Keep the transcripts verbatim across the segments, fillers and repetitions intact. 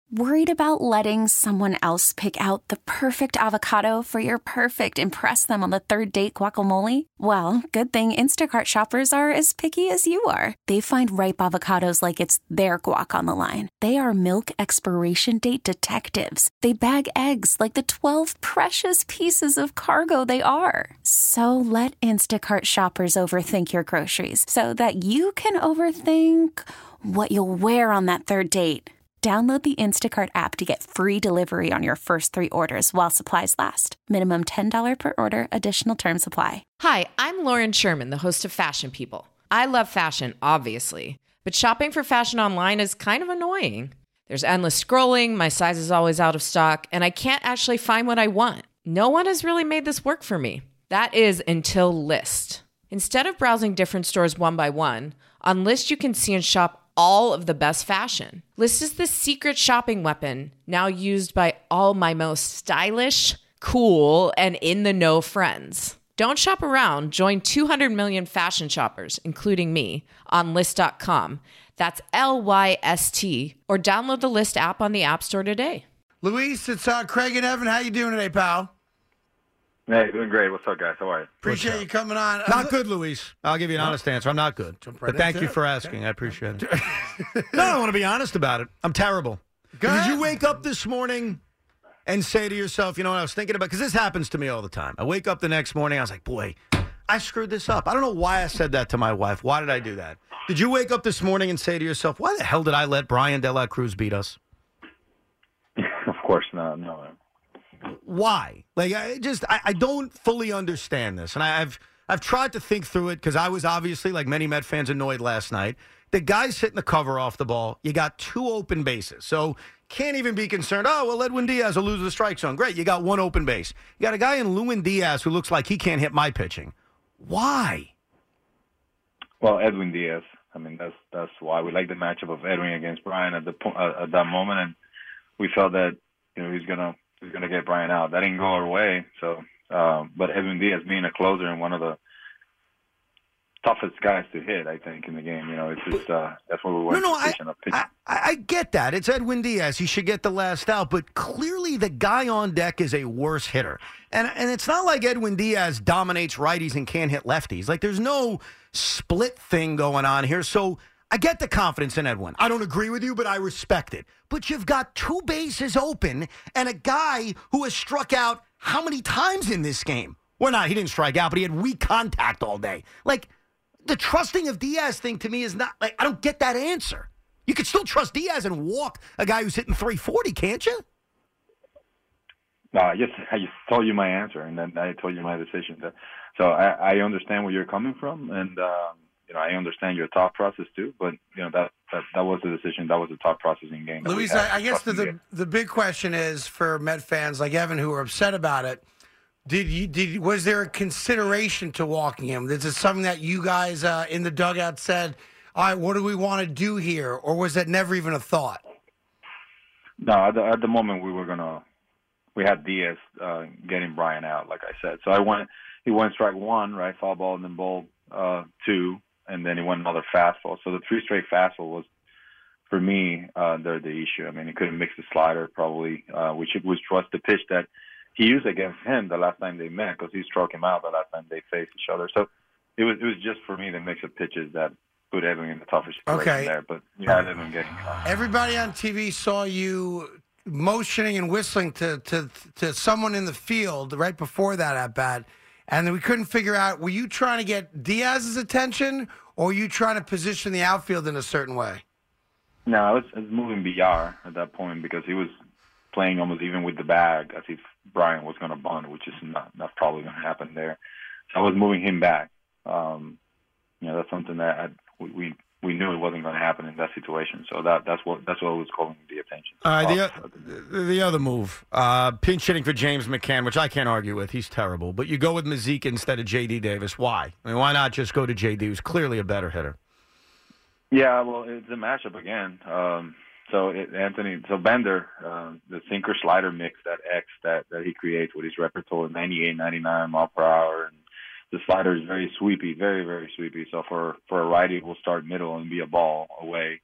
Worried about letting someone else pick out the perfect avocado for your perfect impress them on the third date guacamole? Well, good thing Instacart shoppers are as picky as you are. They find ripe avocados like it's their guac on the line. They are milk expiration date detectives. They bag eggs like the twelve precious pieces of cargo they are. So let Instacart shoppers overthink your groceries so that you can overthink what you'll wear on that third date. Download the Instacart app to get free delivery on your first three orders while supplies last. Minimum ten dollars per order. Additional terms apply. Hi, I'm Lauren Sherman, the host of Fashion People. I love fashion, obviously, but shopping for fashion online is kind of annoying. There's endless scrolling, my size is always out of stock, and I can't actually find what I want. No one has really made this work for me. That is until Lyst. Instead of browsing different stores one by one, on Lyst you can see and shop all of the best fashion. Lyst is the secret shopping weapon now used by all my most stylish, cool, and in-the-know friends. Don't shop around. Join two hundred million fashion shoppers, including me, on Lyst dot com. That's L Y S T. Or download the Lyst app on the App Store today. Luis, it's uh, Craig and Evan. How you doing today, pal? Hey, doing great. What's up, guys? How are you? Appreciate you coming on. Not good, Luis. I'll give you an honest answer. I'm not good. Jump right But thank into you it. for asking. Okay. I appreciate it. No, I want to be honest about it. I'm terrible. Go Did ahead. you wake up this morning and say to yourself, you know what I was thinking about? Because this happens to me all the time. I wake up the next morning, I was like, boy, I screwed this up. I don't know why I said that to my wife. Why did I do that? Did you wake up this morning and say to yourself, why the hell did I let Brian De La Cruz beat us? Of course not. No. Why? Like, I just, I, I don't fully understand this. And I, I've I've tried to think through it because I was obviously, like many Met fans, annoyed last night. The guy's hitting the cover off the ball. You got two open bases. So can't even be concerned, oh, well, Edwin Diaz will lose the strike zone. Great, you got one open base. You got a guy in Lewin Diaz who looks like he can't hit my pitching. Why? Well, Edwin Diaz. I mean, that's that's why we like the matchup of Edwin against Brian at the po- uh, at that moment, and we felt that you know he's gonna he's gonna get Brian out. That didn't go our way. So, um, but Edwin Diaz being a closer and one of the toughest guys to hit, I think, in the game. You know, it's just uh, that's what we went No, no, to position I, of pitching. I, I get that. It's Edwin Diaz. He should get the last out. But clearly the guy on deck is a worse hitter. And and it's not like Edwin Diaz dominates righties and can't hit lefties. Like, there's no split thing going on here. So I get the confidence in Edwin. I don't agree with you, but I respect it. But you've got two bases open and a guy who has struck out how many times in this game? Well, not, he didn't strike out, but he had weak contact all day. Like, the trusting of Diaz thing to me is not, like, I don't get that answer. You could still trust Diaz and walk a guy who's hitting three forty, can't you? No, I just I just told you my answer, and then I told you my decision. So I, I understand where you're coming from, and um, you know I understand your thought process too. But you know that that, that was the decision. That was the thought process in game. Luis, I, I guess the, the the big question is for Met fans like Evan who are upset about it. Did you did was there a consideration to walking him? Is it something that you guys uh, in the dugout said, all right, what do we want to do here? Or was that never even a thought? No, at the, at the moment we were gonna, we had Diaz uh, getting Brian out, like I said. So I went, he went strike one, right, foul ball, and then ball uh, two, and then he went another fastball. So the three straight fastball was, for me, uh, the the issue. I mean, he couldn't mix the slider probably, uh, which which was the pitch that he used against him the last time they met, because he struck him out the last time they faced each other. So it was it was just for me the mix of pitches that put Evan in the toughest situation Okay. there. But you had Evan getting uh, Everybody on T V saw you motioning and whistling to, to to someone in the field right before that at bat, and then we couldn't figure out, were you trying to get Diaz's attention or were you trying to position the outfield in a certain way? No, I was, I was moving B R at that point because he was playing almost even with the bag as if Brian was going to bunt, which is not, not probably going to happen there. So I was moving him back. Um, you know, that's something that I, we, we we knew it wasn't going to happen in that situation. So that that's what that's what was calling the attention. All right, the, Off- o- the other move, uh, pinch hitting for James McCann, which I can't argue with. He's terrible. But you go with Mazeika instead of J D Davis. Why? I mean, why not just go to J D, who's clearly a better hitter? Yeah, well, it's a matchup again. Um, so it, Anthony, so Bender, uh, the sinker slider mix, that X that, that he creates with his repertoire, ninety-eight, ninety-nine mile per hour, and the slider is very sweepy, very, very sweepy. So for, for a righty, it will start middle and be a ball away.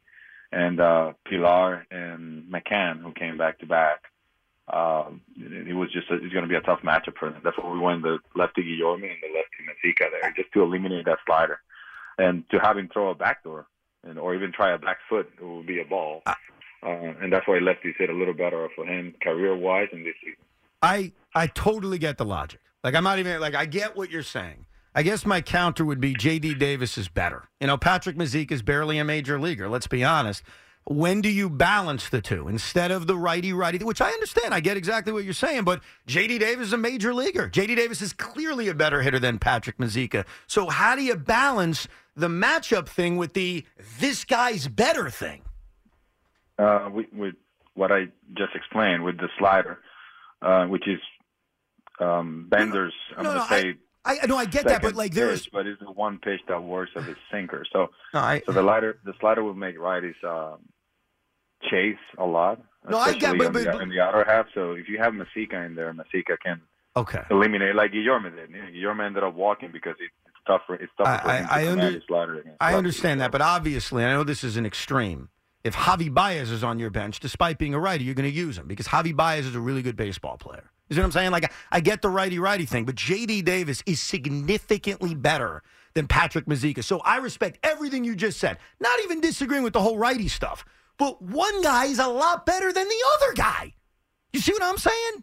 and uh, Pilar and McCann, who came back to back. Um, it, it was just a, it's going to be a tough matchup for them. That's why we went the lefty Guillorme and the lefty Messica there, just to eliminate that slider, and to have him throw a backdoor, and or even try a back foot, it would be a ball. Uh, and that's why lefties hit a little better for him career-wise in this season. I I totally get the logic. Like, I'm not even, like, I get what you're saying. I guess my counter would be J D Davis is better. You know, Patrick Mazeika is barely a major leaguer, let's be honest. When do you balance the two instead of the righty-righty, which I understand. I get exactly what you're saying, but J D Davis is a major leaguer. J D Davis is clearly a better hitter than Patrick Mazeika. So how do you balance the matchup thing with the this guy's better thing? Uh, with, with what I just explained with the slider, uh, which is um, Bender's, no, I'm no, going no, to say... I, I, no, I get that, but like there's... Pitch, but it's the one pitch that works as a sinker. So, no, I, so the slider, the slider will make righties um, chase a lot, no, I get, but, on, but, the, but, on the outer half. So if you have Messica in there, Messica can okay. eliminate like Guillorme did. Guillorme ended up walking because it, it's tougher. It's tougher for I, him I, to I, under, slider against I lefties. understand that, but obviously, I know this is an extreme. If Javi Baez is on your bench, despite being a righty, you're going to use him because Javi Baez is a really good baseball player. You see what I'm saying? Like, I get the righty-righty thing, but J D Davis is significantly better than Patrick Mazeika. So I respect everything you just said. Not even disagreeing with the whole righty stuff. But one guy is a lot better than the other guy. You see what I'm saying?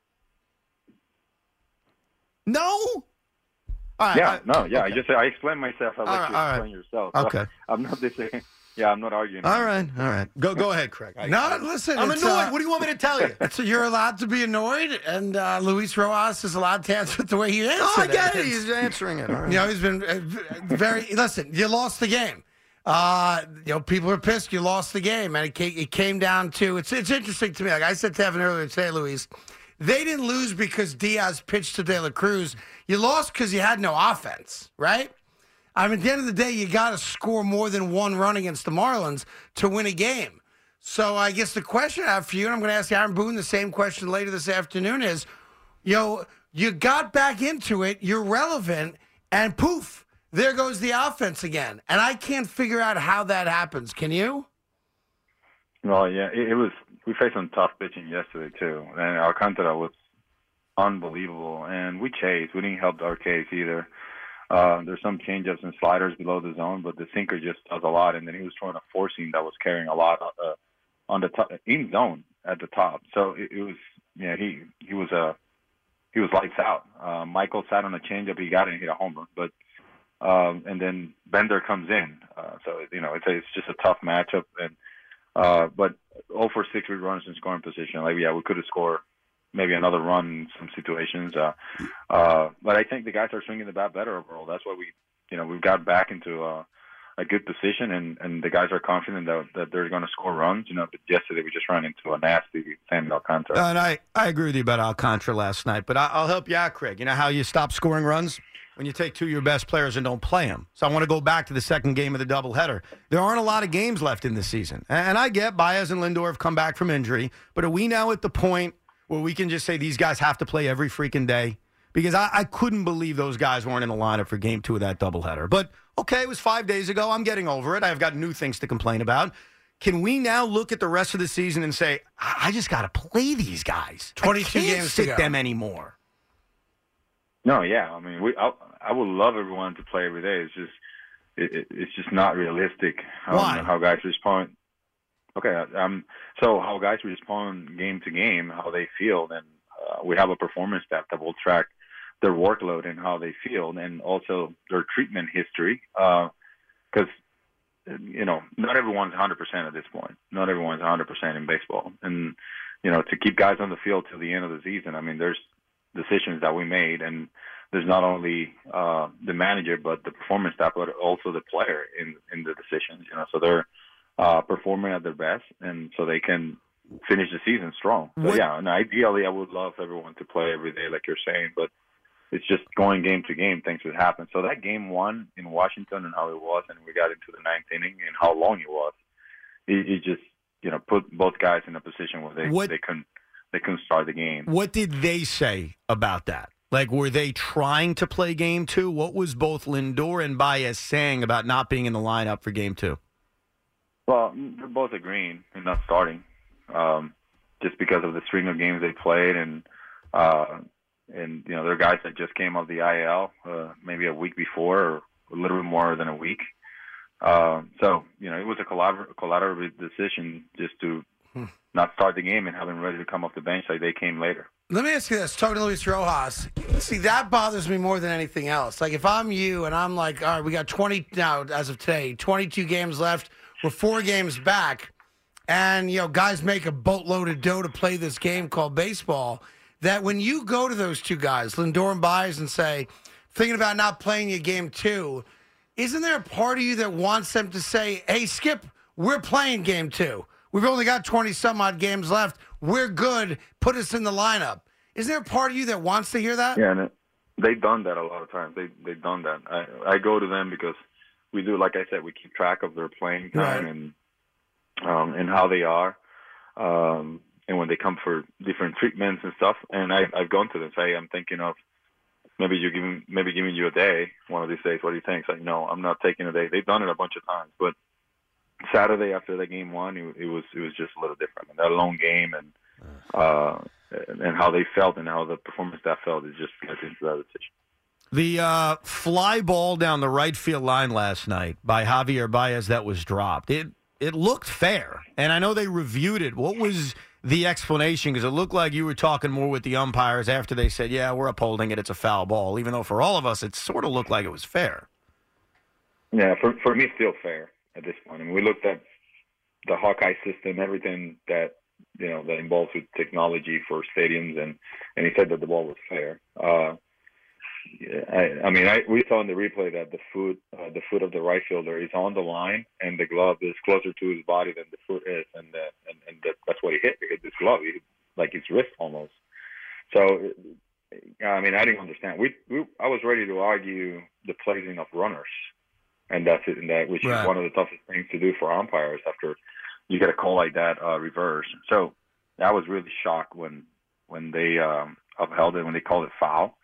No? All right, yeah, I, no, yeah. okay. I just I explained myself. I let right, you all explain right. yourself. So Okay. I'm not disagreeing. Yeah, I'm not arguing. All right, all right. Go go ahead, Craig. I, No, listen. I'm it's, annoyed. uh, What do you want me to tell you? So you're allowed to be annoyed, and uh, Luis Rojas is allowed to answer it the way he answered Oh, I get it. It's- He's answering it. All right. You know, he's been uh, very. Listen, you lost the game. Uh, you know, people are pissed. You lost the game, and it came, it came down to. It's it's interesting to me. Like I said to Evan earlier today, Luis, they didn't lose because Diaz pitched to De La Cruz. You lost because you had no offense, right? I mean, at the end of the day, you got to score more than one run against the Marlins to win a game. So I guess the question I have for you, and I'm going to ask Aaron Boone the same question later this afternoon, is, you know, you got back into it, you're relevant, and poof, there goes the offense again. And I can't figure out how that happens. Can you? Well, yeah, it, it was. We faced some tough pitching yesterday too, and Alcantara was unbelievable. And we chased. We didn't help our case either. Uh, there's some changeups and sliders below the zone, but the sinker just does a lot. And then he was throwing a four seam that was carrying a lot uh, on the top, in zone at the top. So it, it was, yeah, he he was a uh, he was lights out. Uh, Michael sat on a changeup, he got it and hit a homer, but um, and then Bender comes in. Uh, so you know, it's a, it's just a tough matchup. And uh, but oh for six with runners in scoring position. Like yeah, we could have scored maybe another run in some situations. Uh, uh, but I think the guys are swinging the bat better overall. That's why we, you know, we've got back into uh, a good position, and, and the guys are confident that, that they're going to score runs. You know, but yesterday we just ran into a nasty Sandy Alcantara. Uh, and I, I agree with you about Alcantara last night, but I, I'll help you out, Craig. You know how you stop scoring runs? When you take two of your best players and don't play them. So I want to go back to the second game of the doubleheader. There aren't a lot of games left in the season. And I get Baez and Lindor have come back from injury, but are we now at the point where we can just say these guys have to play every freaking day? Because I, I couldn't believe those guys weren't in the lineup for game two of that doubleheader. But, okay, it was five days ago. I'm getting over it. I've got new things to complain about. Can we now look at the rest of the season and say, I, I just got to play these guys? twenty-two I can't games sit to go. them anymore. No, yeah. I mean, we. I, I would love everyone to play every day. It's just, it, it, it's just not realistic. How, Why? How guys respond. Okay, um, so how guys respond game to game, how they feel, and uh, we have a performance staff that will track their workload and how they feel, and also their treatment history. Because uh, you know, not everyone's one hundred percent at this point. Not everyone's one hundred percent in baseball, and you know, to keep guys on the field till the end of the season. I mean, there's decisions that we made, and there's not only uh, the manager, but the performance staff, but also the player in in the decisions. You know, so they're uh, performing at their best, and so they can finish the season strong. So What- yeah, and ideally, I would love everyone to play every day, like you're saying, but it's just going game to game, things would happen. So that game one in Washington and how it was, and we got into the ninth inning and how long it was, it, it just you know put both guys in a position where they What- they couldn't they couldn't start the game. What did they say about that? Like, were they trying to play game two? What was both Lindor and Baez saying about not being in the lineup for game two? Well, they're both agreeing in not starting, um, just because of the string of games they played, and uh, and you know they're guys that just came off the I L uh, maybe a week before, or a little bit more than a week. Uh, so you know it was a collabor- collaborative decision just to hmm. not start the game and have them ready to come off the bench like they came later. Let me ask you this, talking to Luis Rojas. See, that bothers me more than anything else. Like, if I'm you and I'm like, all right, we got twenty now as of today, twenty-two games left. We're four games back. And, you know, guys make a boatload of dough to play this game called baseball. That when you go to those two guys, Lindor and Baez, and say, thinking about not playing you game two, isn't there a part of you that wants them to say, hey, Skip, we're playing game two. We've only got twenty-some-odd games left. We're good. Put us in the lineup. Isn't there a part of you that wants to hear that? Yeah, and it, they've done that a lot of times. They, they've done that. I, I go to them because we do, like I said, we keep track of their playing time Right. and um, and how they are, um, and when they come for different treatments and stuff. And I, I've gone to them, say, I'm thinking of maybe you giving maybe giving you a day one of these days. What do you think? It's like, no, I'm not taking a day. They've done it a bunch of times, but Saturday after the game one, it, it was it was just a little different. And that lone game and uh, and how they felt and how the performance that felt is just gets into that decision. The uh, fly ball down the right field line last night by Javier Baez that was dropped. It it looked fair, and I know they reviewed it. What was the explanation? Because it looked like you were talking more with the umpires after they said, "Yeah, we're upholding it. It's a foul ball," even though for all of us, it sort of looked like it was fair. Yeah, for for me, still fair at this point. I mean, we looked at the Hawkeye system, everything that you know that involves with technology for stadiums, and and he said that the ball was fair. Uh, Yeah, I, I mean, I, we saw in the replay that the foot, uh, the foot of the right fielder is on the line, and the glove is closer to his body than the foot is, and the, and, and that, that's what he hit. He hit his glove, he, like his wrist almost. So, I mean, I didn't understand. We, we I was ready to argue the placing of runners, and that's it, and that which Right. is one of the toughest things to do for umpires after you get a call like that uh, reverse. So, I was really shocked when when they um, upheld it, when they called it foul.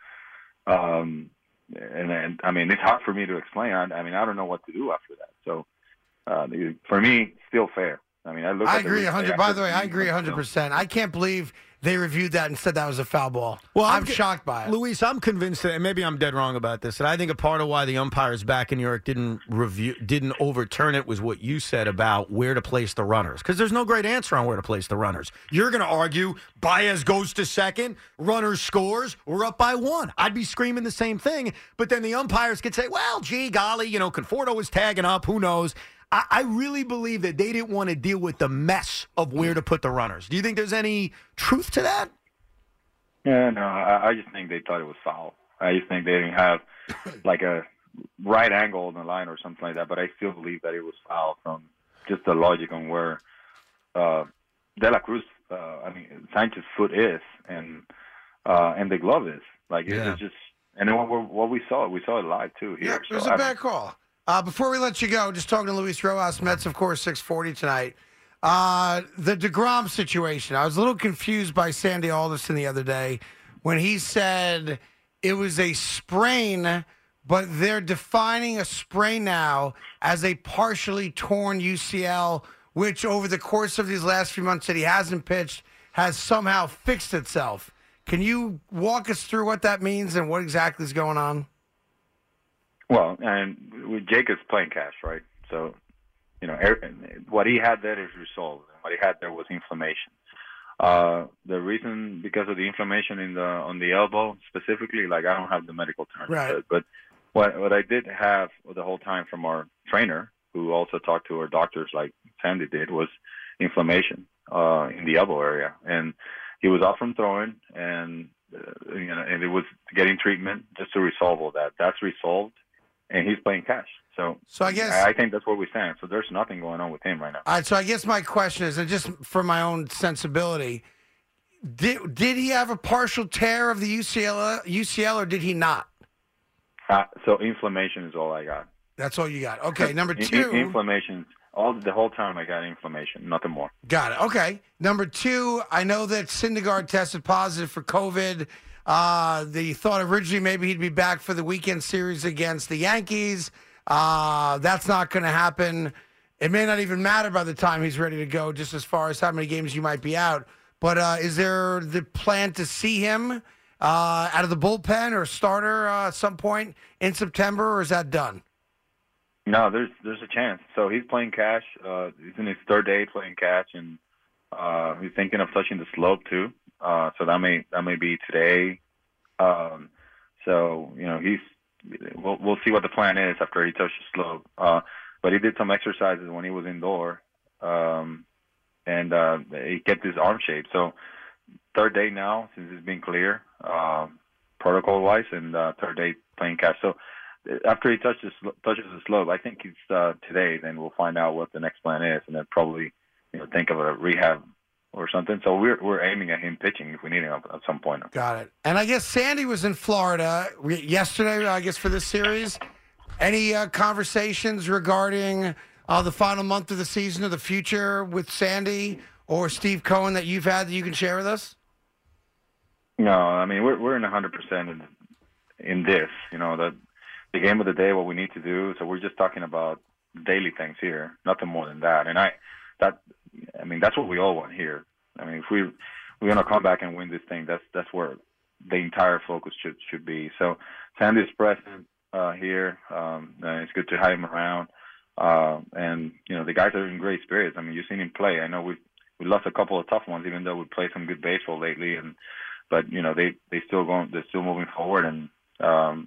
Um, and then, I mean, it's hard for me to explain. I, I mean, I don't know what to do after that. So, uh, for me, still fair. I mean, I look. I at agree the one hundred. By the way, I agree one hundred percent. I can't believe they reviewed that and said that was a foul ball. Well, I'm, I'm shocked by it. Luis, I'm convinced that, and maybe I'm dead wrong about this, that I think a part of why the umpires back in New York didn't review, didn't overturn it was what you said about where to place the runners. Because there's no great answer on where to place the runners. You're going to argue Baez goes to second, runner scores, we're up by one. I'd be screaming the same thing, but then the umpires could say, well, gee, golly, you know, Conforto was tagging up, who knows? I, I really believe that they didn't want to deal with the mess of where to put the runners. Do you think there's any truth to that? Yeah, no, I, I just think they thought it was foul. I just think they didn't have like a right angle on the line or something like that. But I still believe that it was foul from just the logic on where uh, De La Cruz, uh, I mean Sanchez's foot is, and uh, and the glove is. Like it Yeah. was just, and then what, what we saw, we saw it live too here. Yeah, it was so a I bad call. Uh, before we let you go, just talking to Luis Rojas, Mets, of course, six forty tonight. Uh, the DeGrom situation. I was a little confused by Sandy Alderson the other day when he said it was a sprain, but they're defining a sprain now as a partially torn U C L, which over the course of these last few months that he hasn't pitched has somehow fixed itself. Can you walk us through what that means and what exactly is going on? Well, and with Jacobs playing cash, right? So, you know, what he had there is resolved. What he had there was inflammation. Uh, the reason, because of the inflammation in the on the elbow specifically, like I don't have the medical term, Right. but what what I did have the whole time from our trainer, who also talked to our doctors, like Sandy did, was inflammation uh, in the elbow area, and he was off from throwing, and uh, you know, and it was getting treatment just to resolve all that. That's resolved. And he's playing cash. So, So I guess I think that's where we stand. So there's nothing going on with him right now. All right, so I guess my question is, and just for my own sensibility, did did he have a partial tear of the U C L, U C L or did he not? Uh, so inflammation is all I got. That's all you got. Okay, number In- two. inflammation. All the whole time I got inflammation, nothing more. Got it. Okay. Number two, I know that Syndergaard tested positive for COVID. Uh, they thought originally maybe he'd be back for the weekend series against the Yankees. Uh, that's not going to happen. it may not even matter by the time he's ready to go, just as far as how many games you might be out. But uh, is there the plan to see him uh, out of the bullpen or starter uh, at some point in September, or is that done? No, there's there's a chance. So he's playing catch. Uh, he's in his third day playing catch, and uh, he's thinking of touching the slope too. Uh, so that may that may be today. Um, so you know he's we'll we'll see what the plan is after he touches the slope. Uh, but he did some exercises when he was indoor, um, and uh, he kept his arm shape. So third day now since it's been clear, uh, protocol wise, and uh, third day playing catch. So. After he touches touches the slope, I think it's uh, today. Then we'll find out what the next plan is, and then probably you know think of a rehab or something. So we're we're aiming at him pitching if we need him at some point. Got it. And I guess Sandy was in Florida yesterday. I guess for this series, any uh, conversations regarding uh, the final month of the season or the future with Sandy or Steve Cohen that you've had that you can share with us? No, I mean we're we're in a hundred percent in in this. You know that. The game of the day, what we need to do. So we're just talking about daily things here, nothing more than that. And I, that, I mean, that's what we all want here. I mean, if we we're gonna come back and win this thing, that's that's where the entire focus should should be. So Sandy is present uh, here. Um, and it's good to have him around. Uh, and you know, the guys are in great spirits. I mean, you've seen him play. I know we we lost a couple of tough ones, even though we played some good baseball lately. And but you know, they they still going, they're still moving forward and. Um,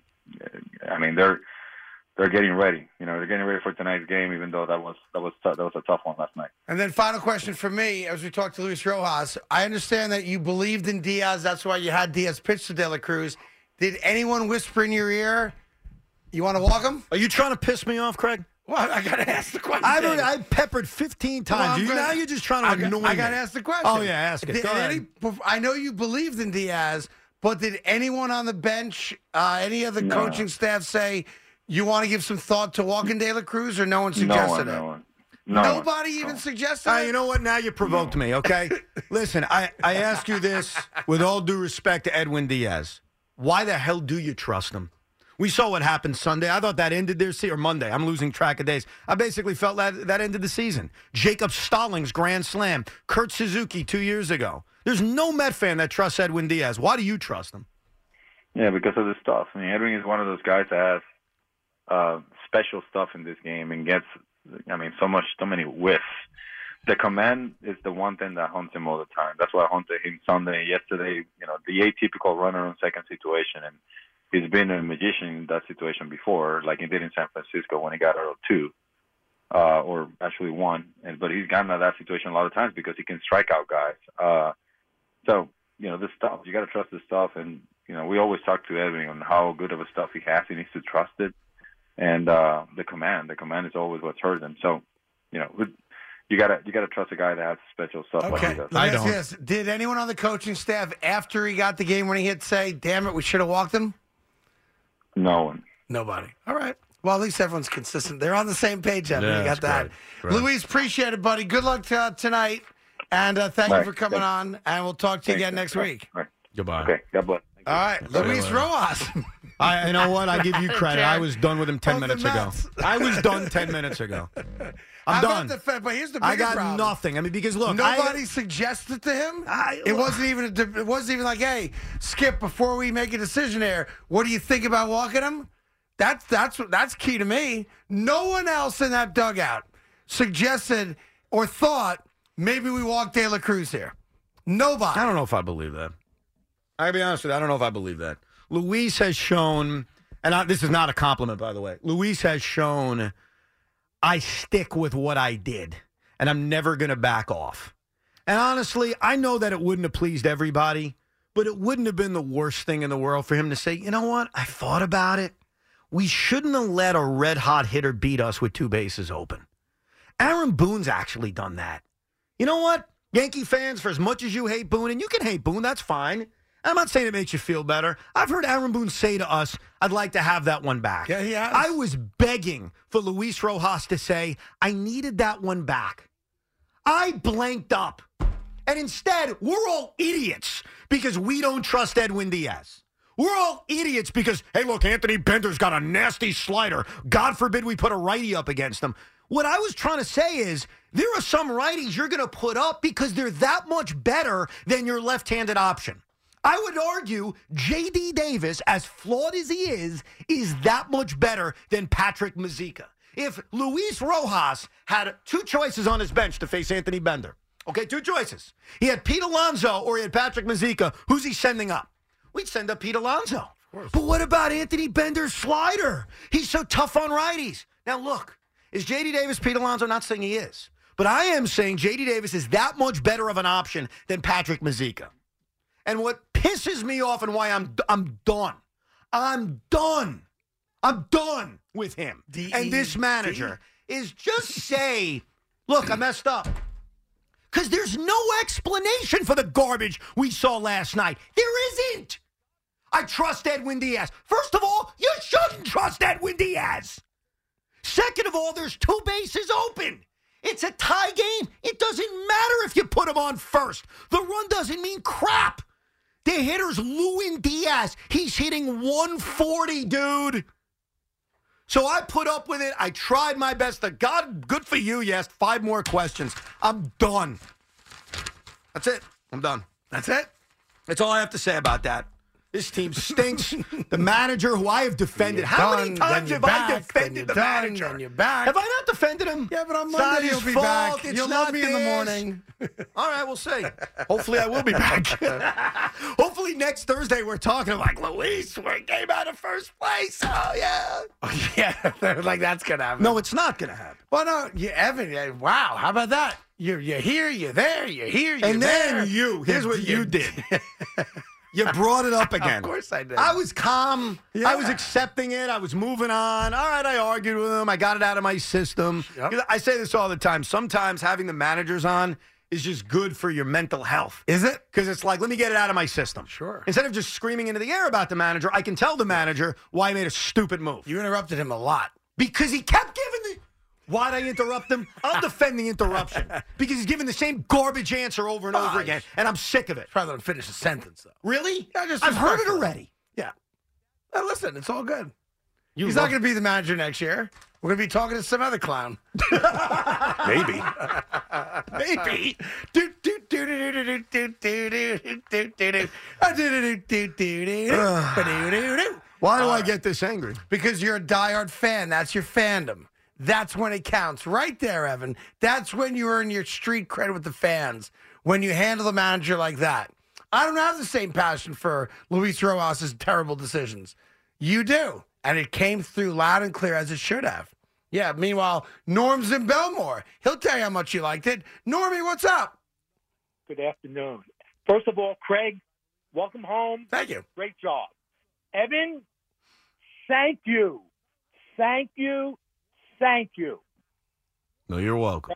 I mean, they're they're getting ready. You know, they're getting ready for tonight's game, even though that was that was that was a tough one last night. And then, final question for me, as we talked to Luis Rojas, I understand that you believed in Diaz. That's why you had Diaz pitch to De La Cruz. Did anyone whisper in your ear, "You want to walk him"? Are you trying to piss me off, Craig? Well, I got to ask the question. I've already, I peppered fifteen times. Well, you, gonna, now you're just trying to I annoy got, me. I got to ask the question. Oh yeah, ask it. Did Go ahead. Any, I know you believed in Diaz. But did anyone on the bench, uh, any of the no. coaching staff say you want to give some thought to walking De La Cruz, or no one suggested no one, it? No one. No Nobody one. even no. suggested Uh, it? you know what? Now you provoked no. me, okay? Listen, I, I ask you this with all due respect to Edwin Diaz. Why the hell do you trust him? We saw what happened Sunday. I thought that ended their season. Or Monday. I'm losing track of days. I basically felt that that ended the season. Jacob Stallings, grand slam. Kurt Suzuki two years ago. There's no Met fan that trusts Edwin Diaz. Why do you trust him? Yeah, because of the stuff. I mean, Edwin is one of those guys that has uh, special stuff in this game and gets, I mean, so much, so many whiffs. The command is the one thing that haunts him all the time. That's what haunted him Sunday, yesterday. You know, the atypical runner on second situation, and he's been a magician in that situation before, like he did in San Francisco when he got out of two, uh, or actually one. And but he's gotten out of that situation a lot of times because he can strike out guys. Uh, so you know, this stuff you got to trust this stuff and. You know, we always talk to Edwin on how good of a stuff he has. He needs to trust it. And uh, the command, the command is always what's hurt him. So, you know, you gotta you gotta trust a guy that has special stuff like he does. I don't. This. Did anyone on the coaching staff after he got the game when he hit say, "Damn it, we should have walked him"? No one. Nobody. All right. Well, at least everyone's consistent. They're on the same page, Evan. Yeah, you got that. great. Great. Luis, appreciate it, buddy. Good luck to, uh, tonight. And uh, thank Bye. you for coming Thanks. on. And we'll talk to you Thanks. again next Bye. week. Bye. Goodbye. Okay. God bless. All right, Luis Rojas. I, you know what? I give you credit. I was done with him ten Of the minutes ago. Mets. I was done ten minutes ago. I'm How done. about the, but here's the bigger I got problem. nothing. I mean, because look, Nobody I, suggested to him. I- it wasn't even. A, it wasn't even like, "Hey, Skip, before we make a decision here, what do you think about walking him?" That's that's that's key to me. No one else in that dugout suggested or thought maybe we walk De La Cruz here. Nobody. I don't know if I believe that. I gotta be honest with you. I don't know if I believe that. Luis has shown, and I, this is not a compliment, by the way. Luis has shown I stick with what I did, and I'm never going to back off. And honestly, I know that it wouldn't have pleased everybody, but it wouldn't have been the worst thing in the world for him to say, you know what, I thought about it. We shouldn't have let a red-hot hitter beat us with two bases open. Aaron Boone's actually done that. You know what? Yankee fans, for as much as you hate Boone, and you can hate Boone, that's fine. I'm not saying it makes you feel better. I've heard Aaron Boone say to us, I'd like to have that one back. Yeah, he has. I was begging for Luis Rojas to say, I needed that one back. I blanked up. And instead, we're all idiots because we don't trust Edwin Diaz. We're all idiots because, hey, look, Anthony Bender's got a nasty slider. God forbid we put a righty up against him. What I was trying to say is there are some righties you're going to put up because they're that much better than your left-handed option. I would argue J D Davis, as flawed as he is, is that much better than Patrick Mazeika. If Luis Rojas had two choices on his bench to face Anthony Bender, okay, two choices. He had Pete Alonso or he had Patrick Mazeika. Who's he sending up? We'd send up Pete Alonso. But what about Anthony Bender's slider? He's so tough on righties. Now, look, is J D Davis Pete Alonso? Not saying he is. But I am saying J D Davis is that much better of an option than Patrick Mazeika. And what pisses me off and why I'm I'm done. I'm done. I'm done with him. D E and this manager D- is just say, look, I messed up. Because there's no explanation for the garbage we saw last night. There isn't. I trust Edwin Diaz. First of all, you shouldn't trust Edwin Diaz. Second of all, there's two bases open. It's a tie game. It doesn't matter if you put him on first. The run doesn't mean crap. The hitter's Lewin Diaz. He's hitting one forty, dude. So I put up with it. I tried my best. To God, good for you. You asked five more questions. I'm done. That's it. I'm done. That's it? That's all I have to say about that. This team stinks. The manager, who I have defended. You're How done, many times have back, I defended the done, manager? Then you're back. Have I not defended him? Yeah, but on It's not Monday his you'll be fault. back. It's You'll not love me in the this. morning. All right, we'll see. Hopefully I will be back. Hopefully next Thursday we're talking like, Luis, we came out of first place. Oh, yeah. Yeah, like that's going to happen. No, it's not going to happen. Well, no, you, Evan, yeah, wow, how about that? You're, you're here, you're there, you're here, you're and there. then you, here's what you did. You brought it up again. Of course I did. I was calm. Yeah. I was accepting it. I was moving on. All right, I argued with him. I got it out of my system. Yep. I say this all the time. Sometimes having the managers on is just good for your mental health. Is it? Because it's like, let me get it out of my system. Sure. Instead of just screaming into the air about the manager, I can tell the manager why he made a stupid move. You interrupted him a lot. Because he kept giving the... Why'd I interrupt him? I'll defend the interruption. Because he's giving the same garbage answer over and over Gosh. again, and I'm sick of it. Try to finish a sentence, though. Really? Yeah, just I've heard it respectful. already. Yeah. Now, listen, it's all good. You He's love- not going to be the manager next year. We're going to be talking to some other clown. Maybe. Maybe. Do, do, do, do, do, do, do, do, do, do, do, do. Uh, do, do, do, do, do, do, do, do, do. Why do All I right. get this angry? Because you're a diehard fan. That's your fandom. That's when it counts. Right there, Evan. That's when you earn your street credit with the fans. When you handle the manager like that. I don't have the same passion for Luis Rojas' terrible decisions. You do. And it came through loud and clear as it should have. Yeah, meanwhile, Norm's in Belmore. He'll tell you how much you liked it. Normie, what's up? Good afternoon. First of all, Craig, welcome home. Thank you. Great job. Evan, thank you. Thank you. Thank you. No, you're welcome.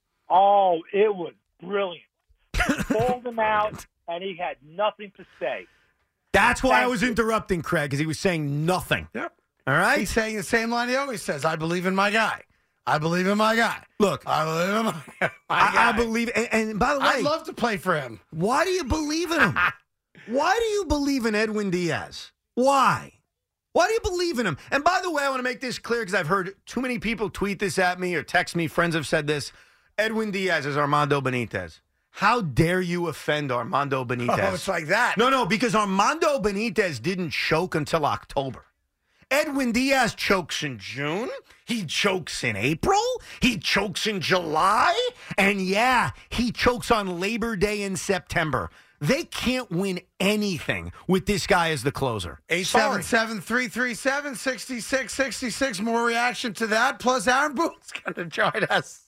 Oh, it was brilliant. He called him out, and he had nothing to say. That's why Thank I was you. interrupting Craig, because he was saying nothing. Yep. All right? He's saying the same line he always says. I believe in my guy. I believe in my guy. Look, I believe in my, my I, guy. I believe, and, and by the way, I'd love to play for him. why do you believe in him? Why do you believe in Edwin Diaz? Why? Why do you believe in him? And by the way, I want to make this clear because I've heard too many people tweet this at me or text me. Friends have said this. Edwin Diaz is Armando Benitez. How dare you offend Armando Benitez? Oh, it's like that. No, no, because Armando Benitez didn't choke until October. Edwin Diaz chokes in June. He chokes in April. He chokes in July. And yeah, he chokes on Labor Day in September. They can't win anything with this guy as the closer. eight seven seven, three three seven, six six six six. More reaction to that. Plus, Aaron Boone's going to join us.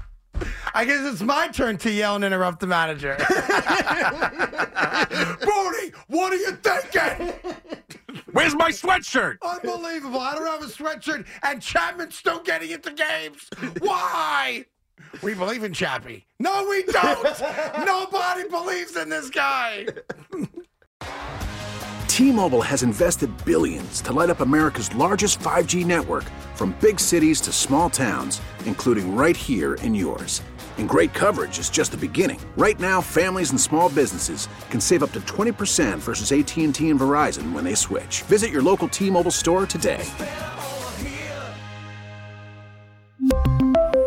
I guess it's my turn to yell and interrupt the manager. Booney, what are you thinking? Where's my sweatshirt? Unbelievable. I don't have a sweatshirt, and Chapman's still getting into games. Why? We believe in Chappie. No, we don't. Nobody believes in this guy. T-Mobile has invested billions to light up America's largest five G network, from big cities to small towns, including right here in yours. And great coverage is just the beginning. Right now, families and small businesses can save up to twenty percent versus A T and T and Verizon when they switch. Visit your local T-Mobile store today.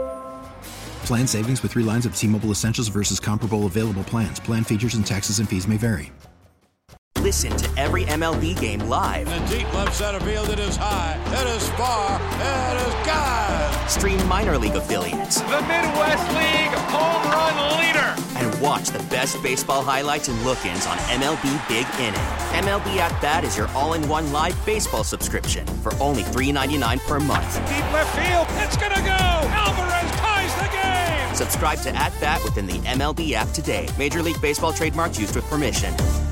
Plan savings with three lines of T-Mobile Essentials versus comparable available plans. Plan features and taxes and fees may vary. Listen to every M L B game live. In the deep left center field, it is high, it is far, it is gone. Stream minor league affiliates. The Midwest League home run leader. And watch the best baseball highlights and look-ins on M L B Big Inning. M L B At Bat is your all-in-one live baseball subscription for only three dollars and ninety-nine cents per month. Deep left field, it's gonna go. Alvarez ties the game. Subscribe to At Bat within the M L B app today. Major League Baseball trademarks used with permission.